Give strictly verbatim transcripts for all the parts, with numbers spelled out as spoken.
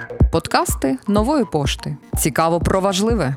Подкасти Нової пошти. Цікаво про важливе.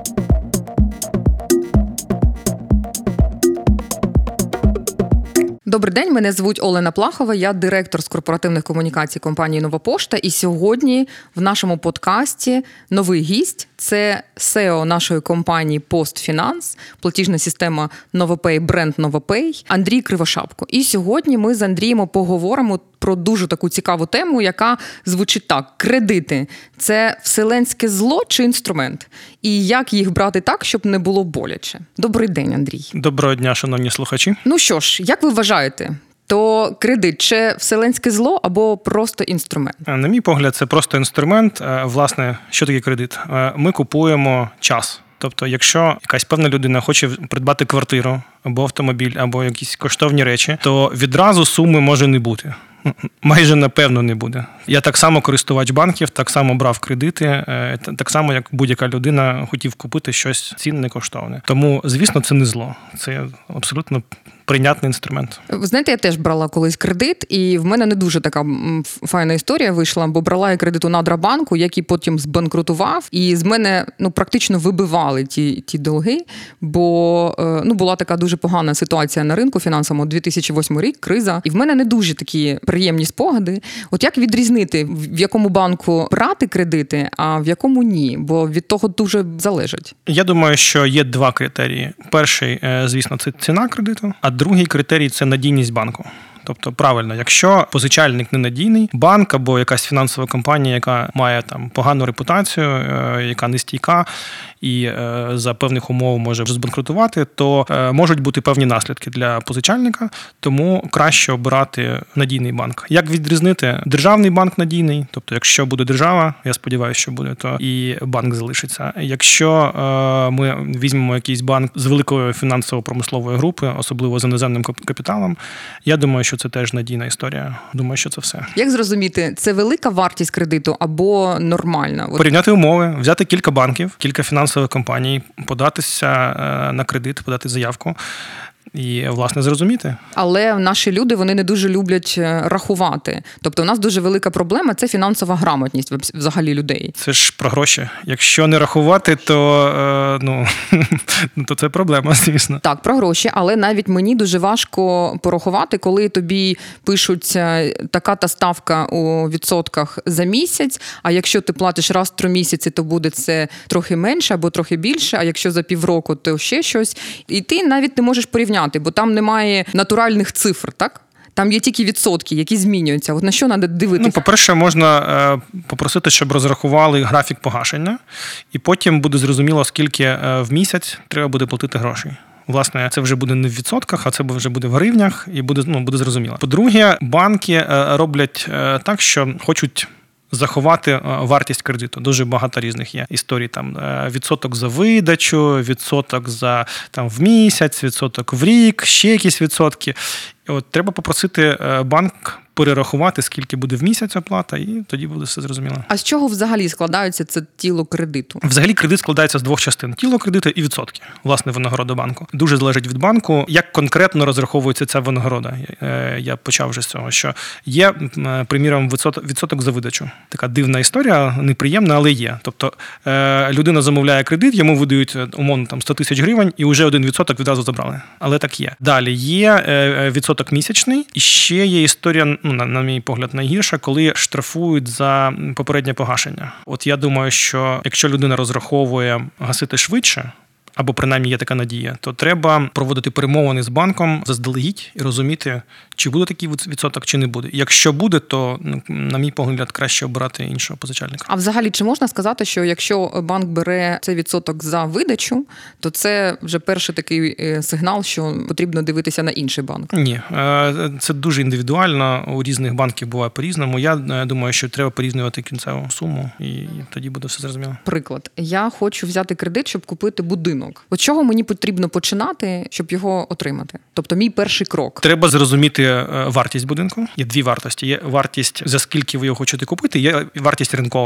Добрий день, мене звуть Олена Плахова, я директор з корпоративних комунікацій компанії «Нова пошта». І сьогодні в нашому подкасті новий гість – це сео нашої компанії «Постфінанс», платіжна система «Новопей», бренд «Новопей» Андрій Кривошапко. І сьогодні ми з Андрієм поговоримо про дуже таку цікаву тему, яка звучить так. Кредити – це вселенське зло чи інструмент? І як їх брати так, щоб не було боляче? Добрий день, Андрій. Доброго дня, шановні слухачі. Ну що ж, як ви вважаєте, то кредит – це вселенське зло або просто інструмент? На мій погляд, це просто інструмент. Власне, що таке кредит? Ми купуємо час. Тобто, якщо якась певна людина хоче придбати квартиру, або автомобіль, або якісь коштовні речі, то відразу суми може не бути. Майже напевно не буде. Я так само користувач банків, так само брав кредити, так само, як будь-яка людина хотів купити щось цінне, коштовне. Тому, звісно, це не зло. Це абсолютно прийнятний інструмент. Ви знаєте, я теж брала колись кредит, і в мене не дуже така файна історія вийшла, бо брала я кредит у Надрабанку, який потім збанкрутував, і з мене ну, практично вибивали ті, ті долги, бо ну, була така дуже погана ситуація на ринку фінансовому, дві тисячі восьмий рік, криза, і в мене не дуже такі приємні спогади. От як відрізнити, в якому банку брати кредити, а в якому ні? Бо від того дуже залежить. Я думаю, що є два критерії. Перший, звісно, це ціна кредиту, а другий критерій – це надійність банку. Тобто, правильно, якщо позичальник ненадійний, банк або якась фінансова компанія, яка має там погану репутацію, яка нестійка і за певних умов може збанкрутувати, то можуть бути певні наслідки для позичальника, тому краще обирати надійний банк. Як відрізнити? Державний банк надійний, тобто якщо буде держава, я сподіваюся, що буде, то і банк залишиться. Якщо ми візьмемо якийсь банк з великої фінансово-промислової групи, особливо з іноземним капіталом, я думаю, що це теж надійна історія. Думаю, що це все. Як зрозуміти, це велика вартість кредиту або нормальна? Порівняти умови, взяти кілька банків, кілька фінансових компаній, податися на кредит, подати заявку. І, власне, зрозуміти. Але наші люди, вони не дуже люблять рахувати. Тобто у нас дуже велика проблема – це фінансова грамотність взагалі людей. Це ж про гроші. Якщо не рахувати, то, ну, то це проблема, звісно. Так, про гроші, але навіть мені дуже важко порахувати, коли тобі пишуть така-та ставка у відсотках за місяць, а якщо ти платиш раз в три місяці, то буде це трохи менше або трохи більше, а якщо за півроку, то ще щось. І ти навіть не можеш порівняти, бо там немає натуральних цифр, так? Там є тільки відсотки, які змінюються. От на що треба дивитися? Ну, по-перше, можна попросити, щоб розрахували графік погашення, і потім буде зрозуміло, скільки в місяць треба буде платити грошей. Власне, це вже буде не в відсотках, а це вже буде в гривнях, і буде, ну, буде зрозуміло. По-друге, банки роблять так, що хочуть заховати вартість кредиту. Дуже багато різних є історій. Там відсоток за видачу, відсоток за там в місяць, відсоток в рік, ще якісь відсотки. І от треба попросити банк перерахувати, скільки буде в місяць оплата, і тоді буде все зрозуміло. А з чого взагалі складається це тіло кредиту? Взагалі кредит складається з двох частин. Тіло кредиту і відсотки. Власне, винагорода банку. Дуже залежить від банку, як конкретно розраховується ця винагорода. Я почав вже з цього, що є, приміром, відсоток за видачу. Така дивна історія, неприємна, але є. Тобто людина замовляє кредит, йому видають, умовно, там сто тисяч гривень, і вже один відсоток відразу забрали. Але так є. Далі є відсоток місячний, і ще є історія, ну, на, на мій погляд, найгірша, коли штрафують за попереднє погашення. От я думаю, що якщо людина розраховує гасити швидше, або принаймні є така надія, то треба проводити перемовини з банком заздалегідь і розуміти, чи буде такий відсоток, чи не буде. Якщо буде, то, на мій погляд, краще обирати іншого позичальника. А взагалі, чи можна сказати, що якщо банк бере цей відсоток за видачу, то це вже перший такий сигнал, що потрібно дивитися на інший банк? Ні, це дуже індивідуально, у різних банків буває по-різному. Я думаю, що треба порівнювати кінцеву суму, і тоді буде все зрозуміло. Приклад. Я хочу взяти кредит, щоб купити будинок. От чого мені потрібно починати, щоб його отримати? Тобто мій перший крок. Треба зрозуміти вартість будинку. Є дві вартості. Є вартість, за скільки ви його хочете купити, є вартість ринкова.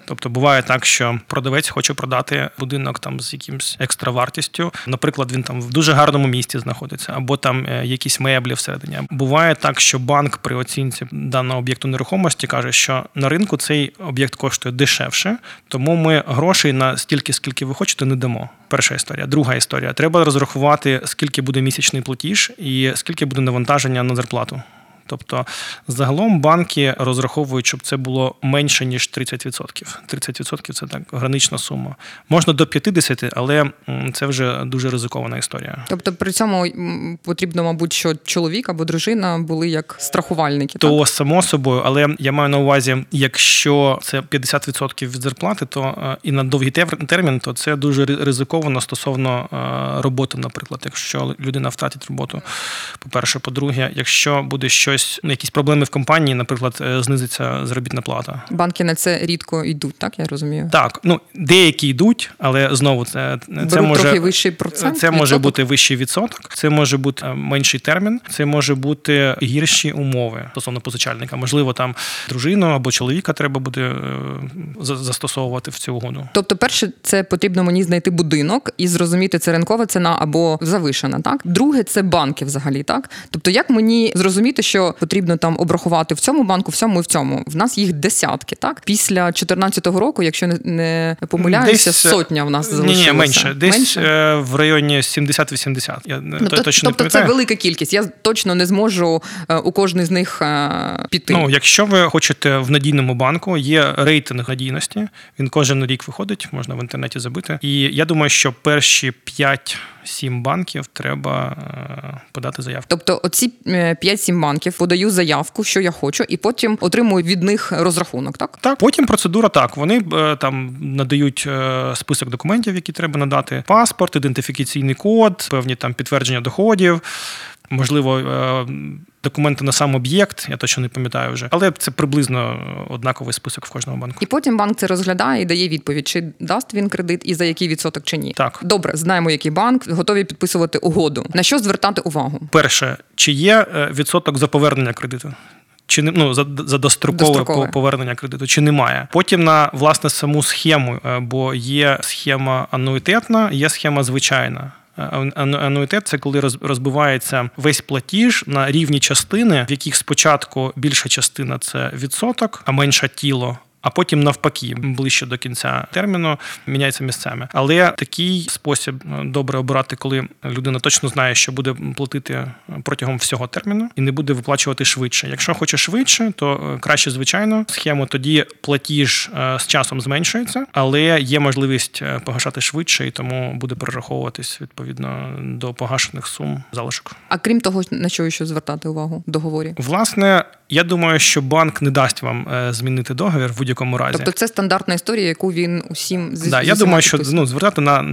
Тобто буває так, що продавець хоче продати будинок там з якимсь екстравартістю. Наприклад, він там в дуже гарному місці знаходиться, або там якісь меблі всередині. Буває так, що банк при оцінці даного об'єкту нерухомості каже, що на ринку цей об'єкт коштує дешевше, тому ми грошей на стільки, скільки ви хочете, не дамо. Перша історія. Друга історія. Треба розрахувати, скільки буде місячний платіж і скільки буде навантаження на зарплату. Тобто, загалом банки розраховують, щоб це було менше, ніж тридцять відсотків. тридцять відсотків – це так гранична сума. Можна до п'ятдесят, але це вже дуже ризикована історія. Тобто, при цьому потрібно, мабуть, що чоловік або дружина були як страхувальники, То, так? само собою, але я маю на увазі, якщо це п'ятдесят відсотків від зарплати, то і на довгий термін, то це дуже ризиковано стосовно роботи, наприклад. Якщо людина втратить роботу, по-перше. По-друге, якщо буде щось, якісь проблеми в компанії, наприклад, знизиться заробітна плата. Банки на це рідко йдуть, так, я розумію? Так, ну, деякі йдуть, але знову це, це може трохи вищий процент, це може відсоток? бути вищий відсоток, це може бути менший термін, це може бути гірші умови стосовно позичальника. Можливо, там дружину або чоловіка треба буде застосовувати в цю угоду. Тобто, перше, це потрібно мені знайти будинок і зрозуміти, це ринкова ціна або завишена, так? Друге, це банки взагалі, так? Тобто, як мені зрозуміти, що потрібно там обрахувати в цьому банку, в цьому і в цьому. В нас їх десятки, так? Після чотирнадцятого року, якщо не помиляюся, десь, сотня в нас залишилася. Ні, ні, менше. Десь менше? В районі сімдесят-вісімдесят. Я ну, то, точно тобто не це велика кількість. Я точно не зможу у кожний з них піти. Ну, якщо ви хочете в надійному банку, є рейтинг надійності, він кожен рік виходить, можна в інтернеті забити. І я думаю, що перші п'ять-сім банків треба подати заявку. Тобто оці п'ять-сім банків подаю заявку, що я хочу, і потім отримую від них розрахунок, так? Так, потім процедура так. Вони там надають список документів, які треба надати. Паспорт, ідентифікаційний код, певні там підтвердження доходів, можливо, документи на сам об'єкт, я точно не пам'ятаю вже. Але це приблизно однаковий список в кожному банку. І потім банк це розглядає і дає відповідь, чи дасть він кредит і за який відсоток, чи ні. Так. Добре, знаємо, який банк, готові підписувати угоду. На що звертати увагу? Перше, чи є відсоток за повернення кредиту? Чи не ну за за дострокове, дострокове повернення кредиту, чи немає. Потім на власне саму схему, бо є схема ануїтетна, є схема звичайна. Ануїтет – це коли розбивається весь платіж на рівні частини, в яких спочатку більша частина – це відсоток, а менша – тіло. А потім навпаки, ближче до кінця терміну, міняється місцями. Але такий спосіб добре обирати, коли людина точно знає, що буде платити протягом всього терміну і не буде виплачувати швидше. Якщо хоче швидше, то краще, звичайно, схему, тоді платіж з часом зменшується, але є можливість погашати швидше, і тому буде перераховуватись, відповідно, до погашених сум залишок. А крім того, на що ще звертати увагу в договорі? Власне, я думаю, що банк не дасть вам змінити договір в будь-якому разі. Тобто це стандартна історія, яку він усім зі да, я думаю, що ну, звертати на,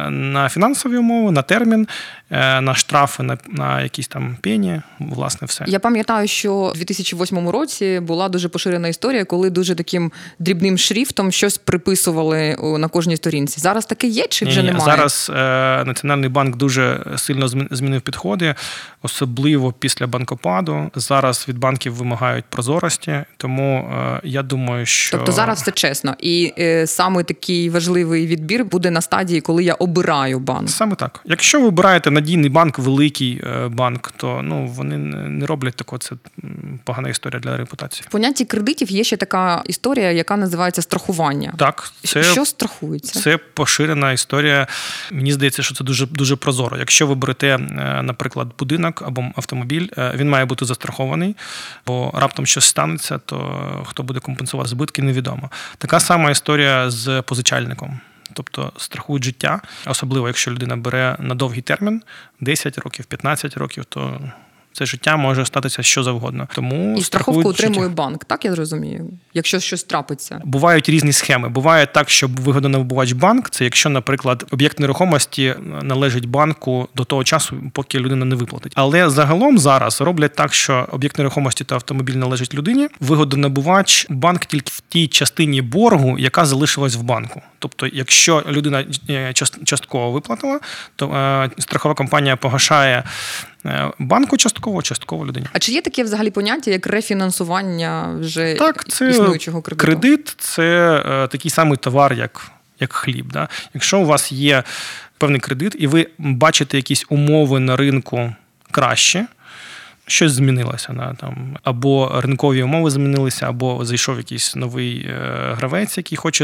на фінансові умови, на термін, на штрафи, на, на якісь там пені, власне, все. Я пам'ятаю, що у дві тисячі восьмому році була дуже поширена історія, коли дуже таким дрібним шрифтом щось приписували на кожній сторінці. Зараз таке є чи вже Ні, немає? Зараз е, Національний банк дуже сильно змінив підходи, особливо після банкопаду. Зараз від банків вимагають прозорості, тому е, я думаю, що... Тобто зараз все чесно. І е, саме такий важливий відбір буде на стадії, коли я обираю банк. Саме так. Якщо ви обираєте надійний банк, великий банк, то ну, вони не роблять такого. Це погана історія для репутації. В понятті кредитів є ще така історія, яка називається страхування. Так. Це, що страхується? Це поширена історія. Мені здається, що це дуже, дуже прозоро. Якщо ви берете, наприклад, будинок або автомобіль, він має бути застрахований, бо раптом щось станеться, то хто буде компенсувати збитки, невідомо. Така сама історія з позичальником. Тобто страхують життя, особливо якщо людина бере на довгий термін, десять років, п'ятнадцять років, то це життя може статися що завгодно. Тому і страховку отримує банк, так я зрозумію, якщо щось трапиться. Бувають різні схеми. Буває так, що вигодонабувач банк, це якщо, наприклад, об'єкт нерухомості належить банку до того часу, поки людина не виплатить. Але загалом зараз роблять так, що об'єкт нерухомості та автомобіль належить людині, вигодонабувач банк тільки в тій частині боргу, яка залишилась в банку. Тобто, якщо людина частково виплатила, то страхова компанія погашає Банку частково, частково людині. А чи є таке взагалі поняття, як рефінансування вже так, це існуючого кредиту? Кредит – це такий самий товар, як, як хліб. Да? Якщо у вас є певний кредит, і ви бачите якісь умови на ринку краще, щось змінилося, да, там, або ринкові умови змінилися, або зайшов якийсь новий е, гравець, який хоче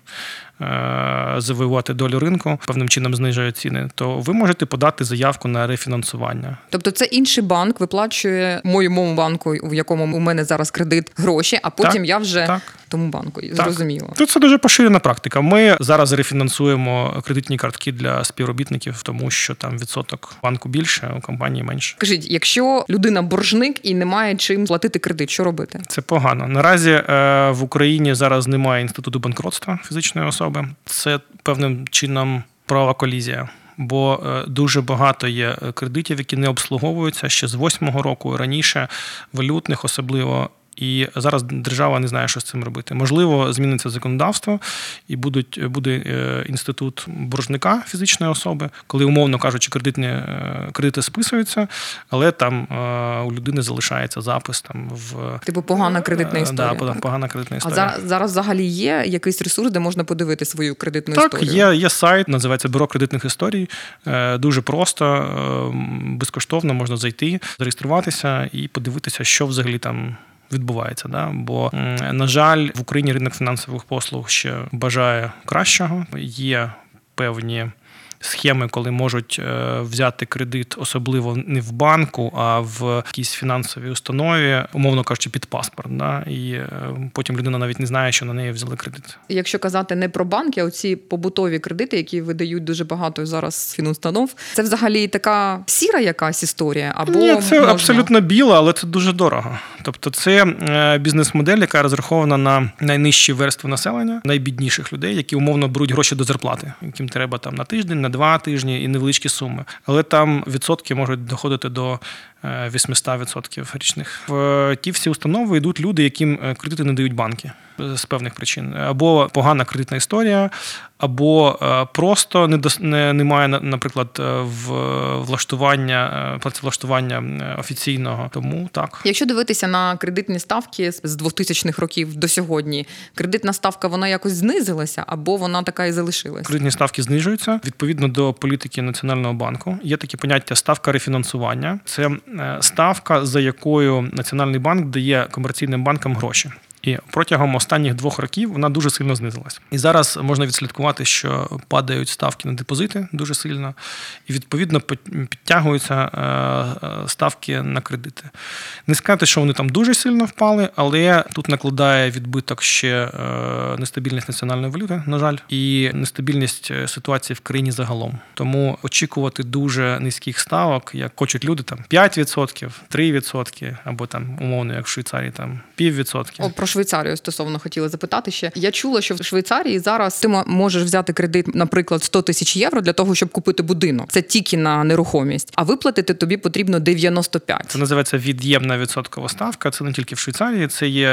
е, завоювати долю ринку, певним чином знижує ціни, то ви можете подати заявку на рефінансування. Тобто це інший банк виплачує моєму банку, в якому у мене зараз кредит, гроші, а потім так, я вже так. тому банку. Зрозуміло. Так. Це дуже поширена практика. Ми зараз рефінансуємо кредитні картки для співробітників, тому що там відсоток банку більше, а у компанії менше. Скажіть, якщо людина боржник і не має чим платити кредит, що робити? Це погано. Наразі в Україні зараз немає інституту банкротства фізичної особи. Це певним чином правова колізія. Бо дуже багато є кредитів, які не обслуговуються ще з восьмого року, раніше, валютних особливо. І зараз держава не знає, що з цим робити. Можливо, зміниться законодавство і будуть, буде інститут боржника фізичної особи, коли, умовно кажучи, кредитні, кредити списуються, але там у людини залишається запис там в... Типу погана кредитна історія. Да, погана кредитна історія. А зараз, зараз взагалі є якийсь ресурс, де можна подивити свою кредитну так, історію? Так, є, є сайт, називається Бюро кредитних історій. Дуже просто, безкоштовно можна зайти, зареєструватися і подивитися, що взагалі там відбувається, да? Бо, на жаль, в Україні ринок фінансових послуг ще бажає кращого. Є певні схеми, коли можуть взяти кредит, особливо не в банку, а в якійсь фінансовій установі, умовно кажучи, під паспорт. Да? І потім людина навіть не знає, що на неї взяли кредит. Якщо казати не про банки, а оці побутові кредити, які видають дуже багато зараз фінустанов, це взагалі така сіра якась історія? Або Ні, це можна... абсолютно біла, але це дуже дорого. Тобто це бізнес-модель, яка розрахована на найнижчі верстви населення, найбідніших людей, які умовно беруть гроші до зарплати, яким треба там на тиждень, на два тижні і невеличкі суми. Але там відсотки можуть доходити до вісімсот відсотків річних. В ті всі установи йдуть люди, яким кредити не дають банки з певних причин. Або погана кредитна історія, або просто немає, наприклад, влаштування, працевлаштування офіційного. Тому так. Якщо дивитися на кредитні ставки з двохтисячних років до сьогодні, кредитна ставка, вона якось знизилася, або вона така і залишилась? Кредитні ставки знижуються. Відповідно до політики Національного банку є таке поняття ставка рефінансування. Це ставка, за якою Національний банк дає комерційним банкам гроші. І протягом останніх двох років вона дуже сильно знизилась. І зараз можна відслідкувати, що падають ставки на депозити дуже сильно, і, відповідно, підтягуються ставки на кредити. Не сказати, що вони там дуже сильно впали, але тут накладає відбиток ще нестабільність національної валюти, на жаль, і нестабільність ситуації в країні загалом. Тому очікувати дуже низьких ставок, як хочуть люди, там п'ять відсотків, три відсотки, або там, умовно, як в Швейцарії, там пів відсотки. Про Швейцарію стосовно хотіла запитати ще. Я чула, що в Швейцарії зараз ти можеш взяти кредит, наприклад, сто тисяч євро для того, щоб купити будинок. Це тільки на нерухомість. А виплатити тобі потрібно дев'яносто п'ять. Це називається від'ємна відсоткова ставка. Це не тільки в Швейцарії, це є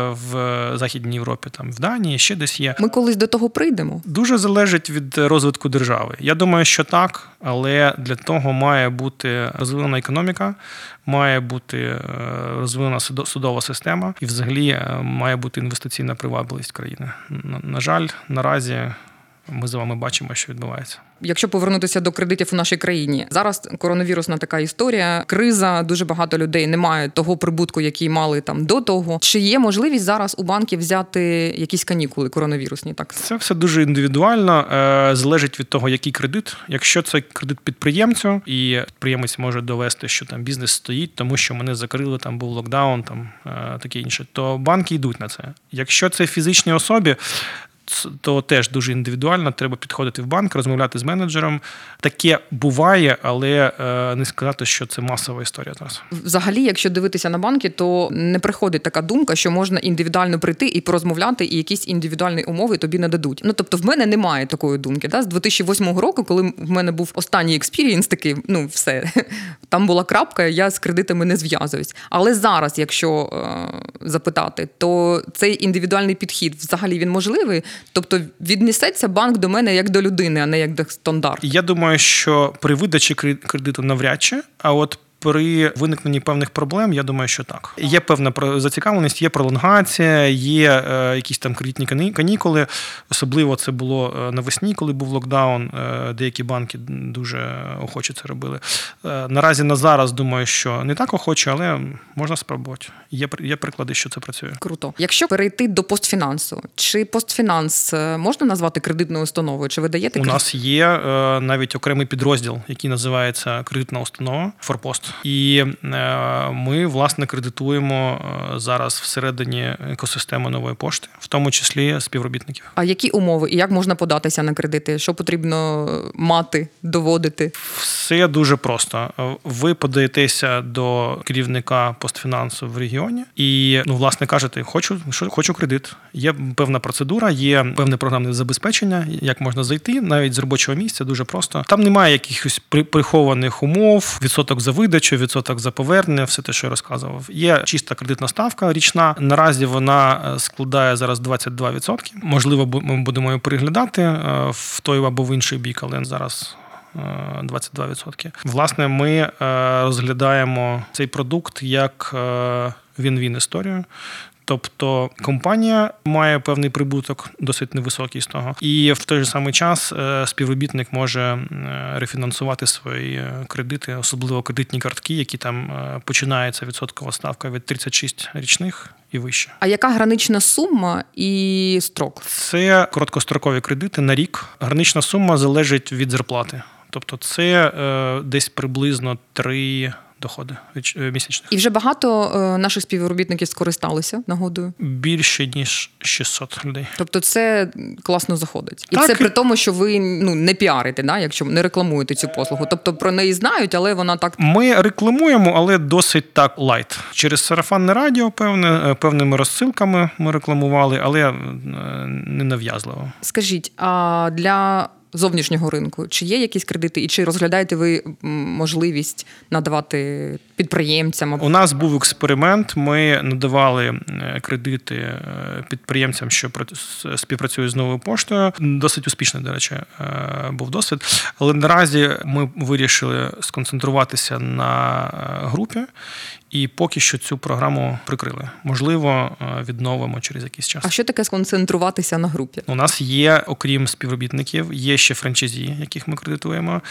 в Західній Європі, там в Данії, ще десь є. Ми колись до того прийдемо? Дуже залежить від розвитку держави. Я думаю, що так, але для того має бути розвинена економіка, має бути розвинена судова система і взагалі має бути інвестиційна привабливість країни. На жаль, наразі ми з вами бачимо, що відбувається. Якщо повернутися до кредитів у нашій країні, зараз коронавірусна така історія, криза, дуже багато людей не мають того прибутку, який мали там до того. Чи є можливість зараз у банків взяти якісь канікули коронавірусні? Так, це все дуже індивідуально, залежить від того, який кредит. Якщо це кредит підприємцю, і підприємець може довести, що там бізнес стоїть, тому що мене закрили, там був локдаун, там таке інше, то банки йдуть на це. Якщо це фізичні особі, то теж дуже індивідуально, треба підходити в банк, розмовляти з менеджером. Таке буває, але не сказати, що це масова історія зараз. Взагалі, якщо дивитися на банки, то не приходить така думка, що можна індивідуально прийти і порозмовляти, і якісь індивідуальні умови тобі нададуть. Ну, тобто в мене немає такої думки. Да? З дві тисячі восьмого року, коли в мене був останній експірієнс такий, ну, все, там була крапка, я з кредитами не зв'язуюсь. Але зараз, якщо е- запитати, то цей індивідуальний підхід взагалі він можливий? Тобто віднесеться банк до мене як до людини, а не як до стандарту? Я думаю, що при видачі кредиту навряд чи, а от при виникненні певних проблем, я думаю, що так. Є певна зацікавленість, є пролонгація, є е, якісь там кредитні канікули. Особливо це було навесні, коли був локдаун. Е, деякі банки дуже охоче це робили. Е, наразі на зараз думаю, що не так охоче, але можна спробувати. Є, є приклади, що це працює. Круто. Якщо перейти до постфінансу, чи постфінанс можна назвати кредитною установою? Чи ви даєте У кредит? нас є е, навіть окремий підрозділ, який називається кредитна установа Форпост. І е, ми, власне, кредитуємо е, зараз всередині екосистеми Нової пошти, в тому числі співробітників. А які умови і як можна податися на кредити? Що потрібно мати, доводити? Все дуже просто. Ви подаєтеся до керівника постфінансу в регіоні і, ну, власне, кажете, хочу, хочу кредит. Є певна процедура, є певне програмне забезпечення, як можна зайти, навіть з робочого місця, дуже просто. Там немає якихось прихованих умов, відсоток за видачу, відсоток за повернення, все те, що я розказував. Є чиста кредитна ставка річна. Наразі вона складає зараз двадцять два відсотки. Можливо, ми будемо її переглядати в той або в інший бік, але зараз двадцять два відсотки. Власне, ми розглядаємо цей продукт як він-він історію. Тобто компанія має певний прибуток, досить невисокий з того. І в той же самий час співробітник може рефінансувати свої кредити, особливо кредитні картки, які там починається відсоткова ставка від тридцять шість річних і вище. А яка гранична сума і строк? Це короткострокові кредити на рік. Гранична сума залежить від зарплати. Тобто це е, десь приблизно три доходи місячних. І вже багато е, наших співробітників скористалися нагодою? Більше, ніж шістсот людей. Тобто це класно заходить. І так, це при тому, що ви ну, не піарите, да, якщо не рекламуєте цю послугу. Тобто про неї знають, але вона так... Ми рекламуємо, але досить так лайт. Через сарафанне радіо, певне, певними розсилками ми рекламували, але не нав'язливо. Скажіть, а для зовнішнього ринку, чи є якісь кредити, і чи розглядаєте ви можливість надавати підприємцям? У нас був експеримент, ми надавали кредити підприємцям, що співпрацюють з Новою поштою. Досить успішний, до речі, був досвід. Але наразі ми вирішили сконцентруватися на групі, і поки що цю програму прикрили. Можливо, відновимо через якийсь час. А що таке сконцентруватися на групі? У нас є, окрім співробітників, є ще франчайзі, яких ми кредитуємо,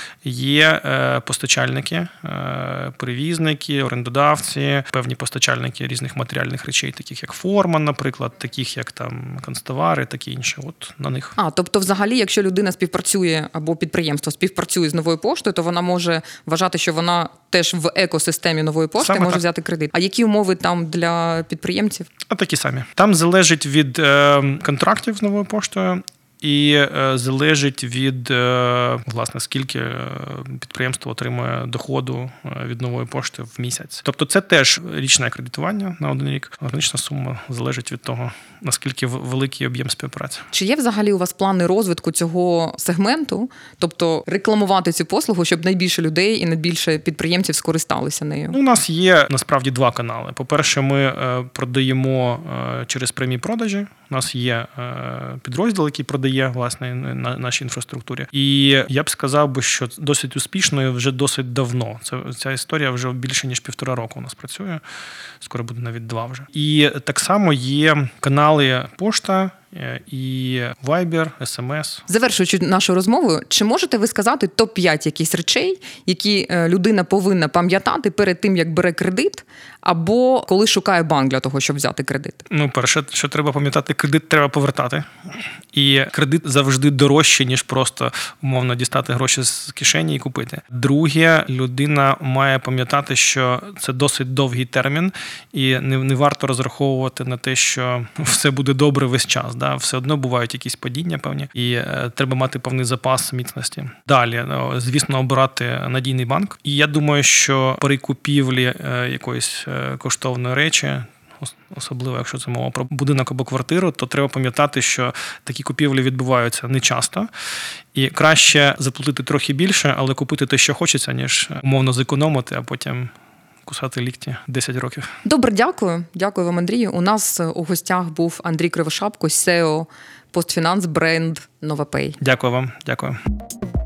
є е, постачальники, е, перевізники, орендодавці, певні постачальники різних матеріальних речей, таких як форма, наприклад, таких як там канцтовари, такі інші. От на них. А, тобто взагалі, якщо людина співпрацює або підприємство співпрацює з Новою поштою, то вона може вважати, що вона теж в екосистемі Нової пошти Саме може так. взяти кредит. А які умови там для підприємців? А такі самі. Там залежить від е, контрактів з Новою поштою і е, залежить від, е, власне, скільки підприємство отримує доходу від Нової пошти в місяць. Тобто це теж річне кредитування на один рік. Гранична сума залежить від того, наскільки великий об'єм співпраці. Чи є взагалі у вас плани розвитку цього сегменту? Тобто рекламувати цю послугу, щоб найбільше людей і найбільше підприємців скористалися нею? Ну, у нас є, насправді, два канали. По-перше, ми продаємо через прямі продажі. У нас є підрозділ, який продає, власне, на нашій інфраструктурі. І я б сказав би, що досить успішною вже досить давно. Це, ця історія вже більше, ніж півтора року у нас працює. Скоро буде навіть два вже. І так само є канали пошта, і Viber, ес ем ес. Завершуючи нашу розмову, чи можете ви сказати топ п'ять якісь речей, які людина повинна пам'ятати перед тим, як бере кредит, або коли шукає банк для того, щоб взяти кредит? Ну, перше, що треба пам'ятати, кредит треба повертати. І кредит завжди дорожче, ніж просто, умовно, дістати гроші з кишені і купити. Друге, людина має пам'ятати, що це досить довгий термін, і не, не варто розраховувати на те, що все буде добре весь час. Да? Все одно бувають якісь падіння певні, і е, треба мати певний запас міцності. Далі, ну, звісно, обирати надійний банк. І я думаю, що при купівлі е, якоїсь е, коштовної речі, особливо, якщо це мова про будинок або квартиру, то треба пам'ятати, що такі купівлі відбуваються не часто. І краще заплатити трохи більше, але купити те, що хочеться, ніж умовно зекономити, а потім кусати лікті десять років. Добре, дякую. Дякую вам, Андрію. У нас у гостях був Андрій Кривошапко, сео постфінанс бренд NovaPay. Дякую вам. Дякую.